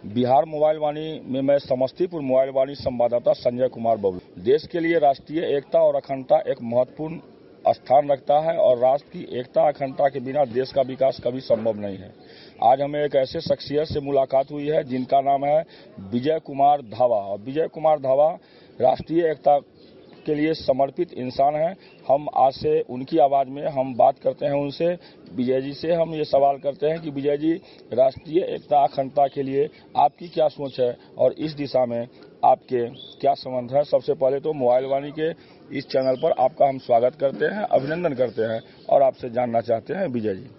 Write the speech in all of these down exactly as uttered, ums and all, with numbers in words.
Bihar mobile वाणी में मैं Samastipur mobile वाणी संवाददाता संजय कुमार बबलू। देश के लिए राष्ट्रीय एकता और अखंडता एक महत्वपूर्ण स्थान रखता है और राष्ट्र की एकता अखंडता के बिना देश का विकास कभी संभव नहीं है। आज हमें एक ऐसे शख्सियत से मुलाकात हुई है जिनका नाम है विजय कुमार धावा। और विजय कुमार धावा राष्ट्रीय एकता के लिए समर्पित इंसान हैं। हम आज से उनकी आवाज में हम बात करते हैं उनसे। विजय जी से हम ये सवाल करते हैं कि विजय जी, राष्ट्रीय एकता अखंडता के लिए आपकी क्या सोच है और इस दिशा में आपके क्या संबंध है। सबसे पहले तो मोबाइल वाणी के इस चैनल पर आपका हम स्वागत करते हैं, अभिनंदन करते हैं और आपसे जानना चाहते हैं विजय जी।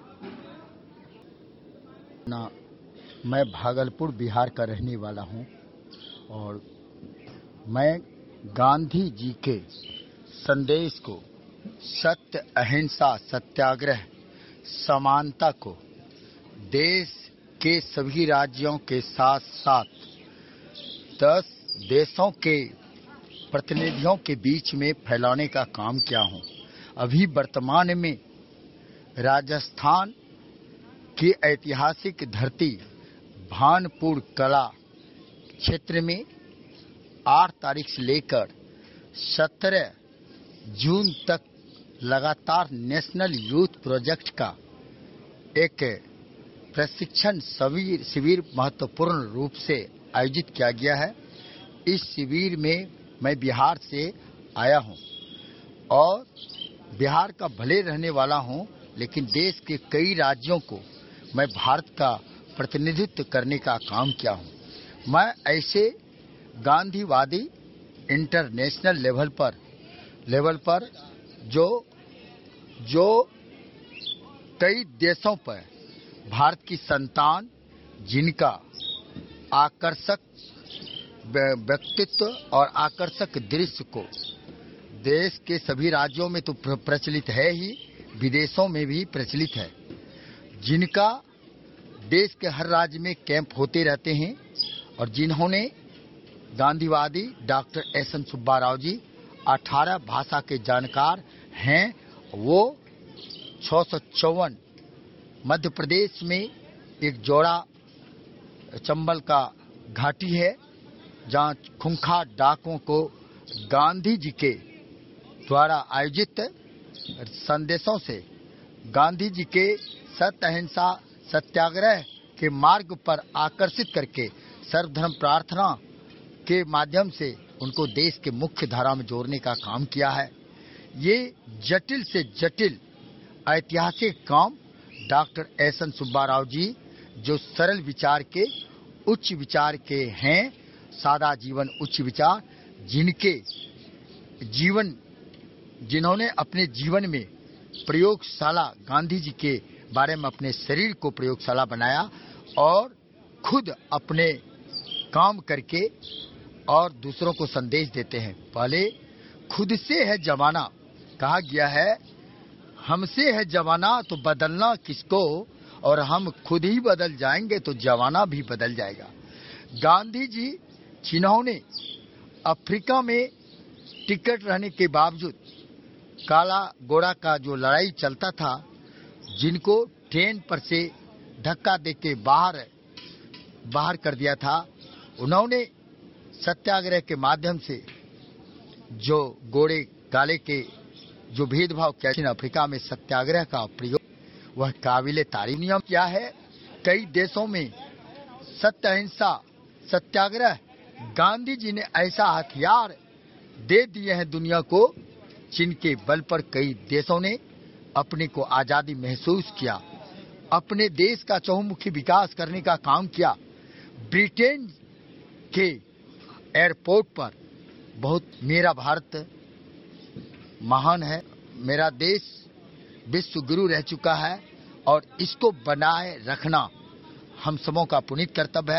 ना, मैं भागलपुर बिहार का रहने वाला हूं और मैं गांधी जी के संदेश को, सत्य, अहिंसा, सत्याग्रह, समानता को देश के सभी राज्यों के साथ साथ दस देशों के प्रतिनिधियों के बीच में फैलाने का काम किया हूं। अभी वर्तमान में राजस्थान की ऐतिहासिक धरती भानपुर कला क्षेत्र में आठ तारीख से लेकर सत्रह जून तक लगातार नेशनल यूथ प्रोजेक्ट का एक प्रशिक्षण शिविर शिविर महत्वपूर्ण रूप से आयोजित किया गया है। इस शिविर में मैं बिहार से आया हूं और बिहार का भले रहने वाला हूं, लेकिन देश के कई राज्यों को मैं भारत का प्रतिनिधित्व करने का काम किया हूं। मैं ऐसे गांधीवादी इंटरनेशनल लेवल पर लेवल पर जो जो कई देशों पर भारत की संतान, जिनका आकर्षक व्यक्तित्व और आकर्षक दृश्य को देश के सभी राज्यों में तो प्रचलित है ही, विदेशों में भी प्रचलित है, जिनका देश के हर राज्य में कैंप होते रहते हैं और जिन्होंने गांधीवादी डॉक्टर एस एन सुब्बा राव जी अठारह भाषा के जानकार हैं। वो छह सौ चौवन मध्य प्रदेश में एक जोड़ा चंबल का घाटी है, जहां खूंखार डाकुओं को गांधी जी के द्वारा आयोजित संदेशों से गांधी जी के सत्य, अहिंसा, सत्याग्रह के मार्ग पर आकर्षित करके सर्वधर्म प्रार्थना के माध्यम से उनको देश के मुख्य धारा में जोड़ने का काम किया है। ये जटिल से जटिल ऐतिहासिक काम डॉक्टर एस एन सुब्बा राव जी, जो सरल विचार के, उच्च विचार के हैं, सादा जीवन उच्च विचार, जिनके जीवन जिन्होंने अपने जीवन में प्रयोगशाला, गांधी जी के बारे में अपने शरीर को प्रयोगशाला बनाया और खुद अपने काम करके और दूसरों को संदेश देते हैं। पहले खुद से है जमाना, कहा गया है हमसे है जमाना तो बदलना किसको, और हम खुद ही बदल जाएंगे तो जमाना भी बदल जाएगा। गांधी जी, जिन्होंने अफ्रीका में टिकट रहने के बावजूद काला गोरा का जो लड़ाई चलता था, जिनको ट्रेन पर से धक्का देके बाहर बाहर कर दिया था, उन्होंने सत्याग्रह के माध्यम से जो गोरे काले के जो भेदभाव किया, दक्षिण अफ्रीका में सत्याग्रह का प्रयोग वह काबिले तारीफ नियम क्या है। कई देशों में सत्य, अहिंसा, सत्याग्रह, गांधी जी ने ऐसा हथियार दे दिए हैं दुनिया को, जिनके बल पर कई देशों ने अपने को आजादी महसूस किया, अपने देश का चहुमुखी विकास करने का काम किया। ब्रिटेन के एयरपोर्ट पर बहुत मेरा भारत महान है, मेरा देश विश्व गुरु रह चुका है और इसको बनाए रखना हम सबों का पुनीत कर्तव्य है।